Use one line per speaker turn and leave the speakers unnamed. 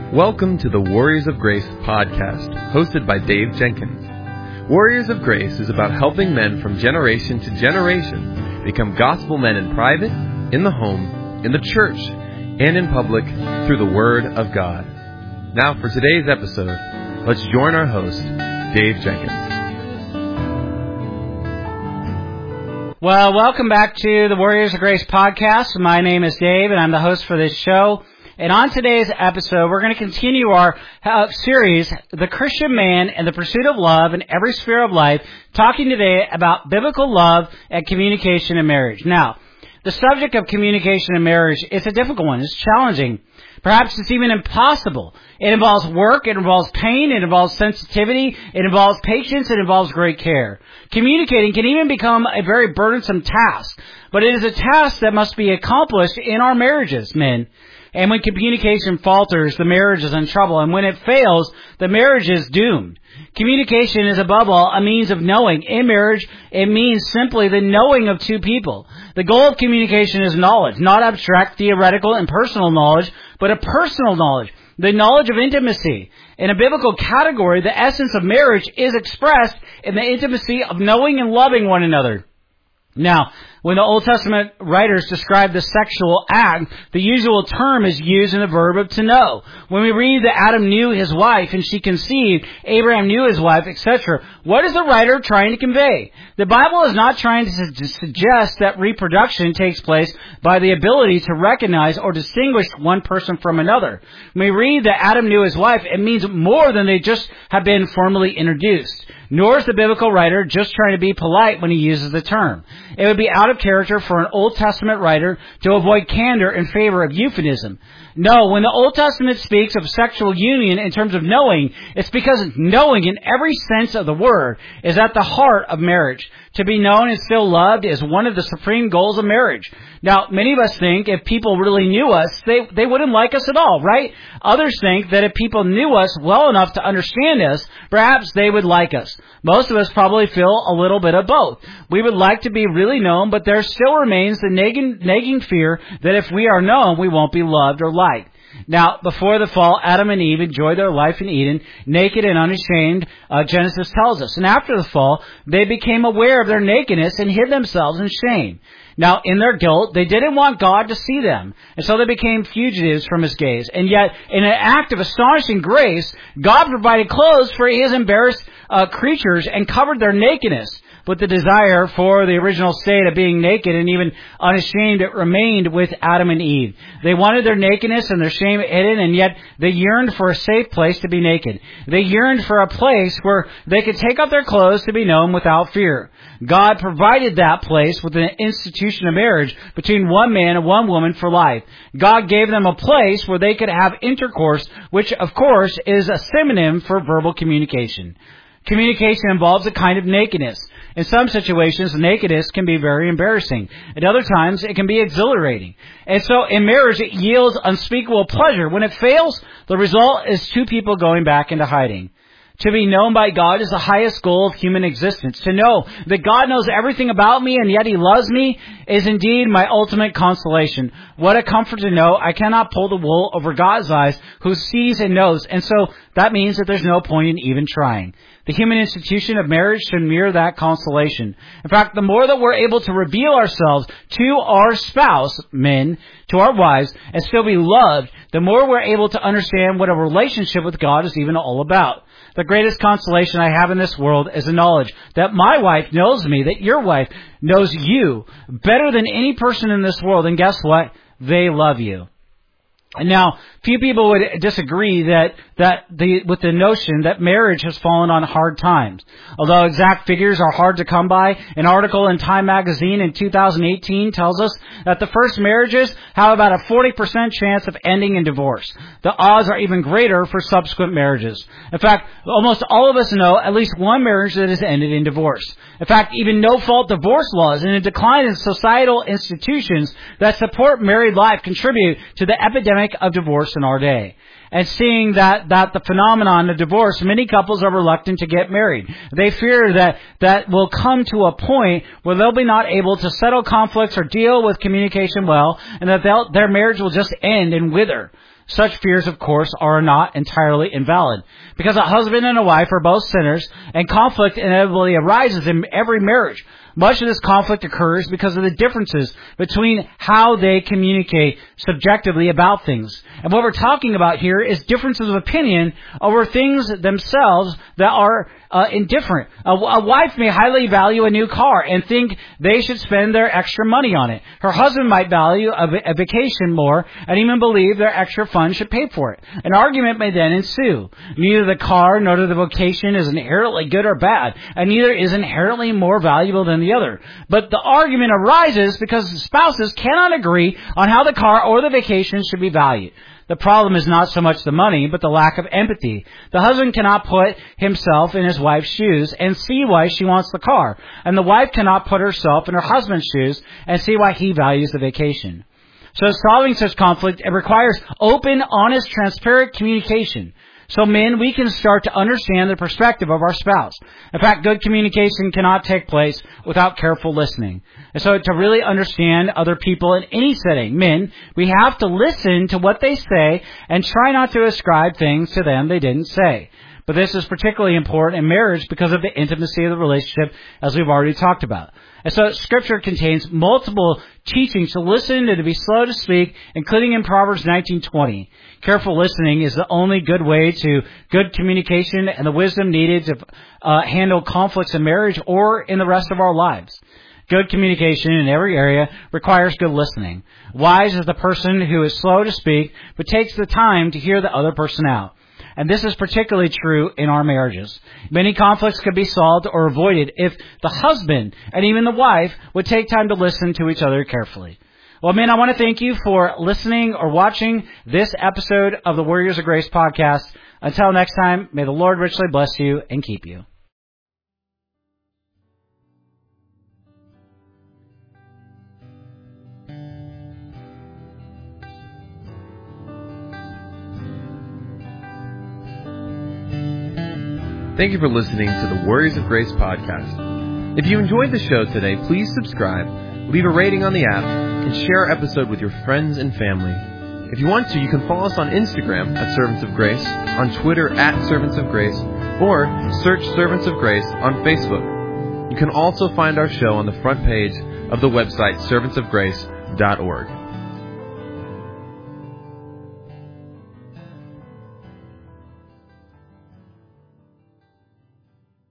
Welcome to the Warriors of Grace podcast, hosted by Dave Jenkins. Warriors of Grace is about helping men from generation to generation become gospel men in private, in the home, in the church, and in public through the Word of God. Now for today's episode, let's join our host, Dave Jenkins.
Well, welcome back to the Warriors of Grace podcast. My name is Dave, and I'm the host for this show. And on today's episode, we're going to continue our series, The Christian Man and the Pursuit of Love in Every Sphere of Life, talking today about biblical love and communication in marriage. Now, the subject of communication in marriage is a difficult one. It's challenging. Perhaps it's even impossible. It involves work, it involves pain, it involves sensitivity, it involves patience, it involves great care. Communicating can even become a very burdensome task, but it is a task that must be accomplished in our marriages, men. And when communication falters, the marriage is in trouble. And when it fails, the marriage is doomed. Communication is above all a means of knowing. In marriage, it means simply the knowing of two people. The goal of communication is knowledge, not abstract, theoretical, and personal knowledge, but a personal knowledge, the knowledge of intimacy. In a biblical category, the essence of marriage is expressed in the intimacy of knowing and loving one another. Now, when the Old Testament writers describe the sexual act, the usual term is used in the verb of to know. When we read that Adam knew his wife and she conceived, Abraham knew his wife, etc., what is the writer trying to convey? The Bible is not trying to suggest that reproduction takes place by the ability to recognize or distinguish one person from another. When we read that Adam knew his wife, it means more than they just have been formally introduced. Nor is the biblical writer just trying to be polite when he uses the term. It would be out of character for an Old Testament writer to avoid candor in favor of euphemism. No, when the Old Testament speaks of sexual union in terms of knowing, it's because knowing in every sense of the word is at the heart of marriage. To be known and still loved is one of the supreme goals of marriage. Now, many of us think if people really knew us, they wouldn't like us at all, right? Others think that if people knew us well enough to understand us, perhaps they would like us. Most of us probably feel a little bit of both. We would like to be really known, but there still remains the nagging fear that if we are known, we won't be loved or liked. Now, before the fall, Adam and Eve enjoyed their life in Eden, naked and unashamed, Genesis tells us. And after the fall, they became aware of their nakedness and hid themselves in shame. Now, in their guilt, they didn't want God to see them, and so they became fugitives from His gaze. And yet, in an act of astonishing grace, God provided clothes for His embarrassed creatures and covered their nakedness. But the desire for the original state of being naked and even unashamed, it remained with Adam and Eve. They wanted their nakedness and their shame hidden, and yet they yearned for a safe place to be naked. They yearned for a place where they could take off their clothes to be known without fear. God provided that place with an institution of marriage between one man and one woman for life. God gave them a place where they could have intercourse, which, of course, is a synonym for verbal communication. Communication involves a kind of nakedness. In some situations, nakedness can be very embarrassing. At other times, it can be exhilarating. And so in marriage, it yields unspeakable pleasure. When it fails, the result is two people going back into hiding. To be known by God is the highest goal of human existence. To know that God knows everything about me and yet He loves me is indeed my ultimate consolation. What a comfort to know I cannot pull the wool over God's eyes, who sees and knows. And so that means that there's no point in even trying. The human institution of marriage should mirror that consolation. In fact, the more that we're able to reveal ourselves to our spouse, men, to our wives, and still be loved, the more we're able to understand what a relationship with God is even all about. The greatest consolation I have in this world is the knowledge that my wife knows me, that your wife knows you better than any person in this world. And guess what? They love you. And now, few people would disagree with the notion that marriage has fallen on hard times. Although exact figures are hard to come by, an article in Time magazine in 2018 tells us that the first marriages have about a 40% chance of ending in divorce. The odds are even greater for subsequent marriages. In fact, almost all of us know at least one marriage that has ended in divorce. In fact, even no-fault divorce laws and a decline in societal institutions that support married life contribute to the epidemic of divorce in our day. And seeing that the phenomenon of divorce, many couples are reluctant to get married. They fear that will come to a point where they'll be not able to settle conflicts or deal with communication well, and that their marriage will just end and wither. Such fears, of course, are not entirely invalid, because a husband and a wife are both sinners, and conflict inevitably arises in every marriage. Much of this conflict occurs because of the differences between how they communicate subjectively about things. And what we're talking about here is differences of opinion over things themselves that are indifferent. A wife may highly value a new car and think they should spend their extra money on it. Her husband might value a vacation more and even believe their extra funds should pay for it. An argument may then ensue. Neither the car nor the vacation is inherently good or bad, and neither is inherently more valuable than the other. But the argument arises because spouses cannot agree on how the car or the vacation should be valued. The problem is not so much the money, but the lack of empathy. The husband cannot put himself in his wife's shoes and see why she wants the car. And the wife cannot put herself in her husband's shoes and see why he values the vacation. So solving such conflict, it requires open, honest, transparent communication. So men, we can start to understand the perspective of our spouse. In fact, good communication cannot take place without careful listening. And so to really understand other people in any setting, men, we have to listen to what they say and try not to ascribe things to them they didn't say. But this is particularly important in marriage because of the intimacy of the relationship, as we've already talked about. And so Scripture contains multiple teachings to listen and to be slow to speak, including in Proverbs 19:20. Careful listening is the only good way to good communication and the wisdom needed to handle conflicts in marriage or in the rest of our lives. Good communication in every area requires good listening. Wise is the person who is slow to speak, but takes the time to hear the other person out. And this is particularly true in our marriages. Many conflicts could be solved or avoided if the husband and even the wife would take time to listen to each other carefully. Well, men, I want to thank you for listening or watching this episode of the Warriors of Grace podcast. Until next time, may the Lord richly bless you and keep you.
Thank you for listening to the Warriors of Grace podcast. If you enjoyed the show today, please subscribe, leave a rating on the app, and share our episode with your friends and family. If you want to, you can follow us on Instagram at Servants of Grace, on Twitter at Servants of Grace, or search Servants of Grace on Facebook. You can also find our show on the front page of the website servantsofgrace.org.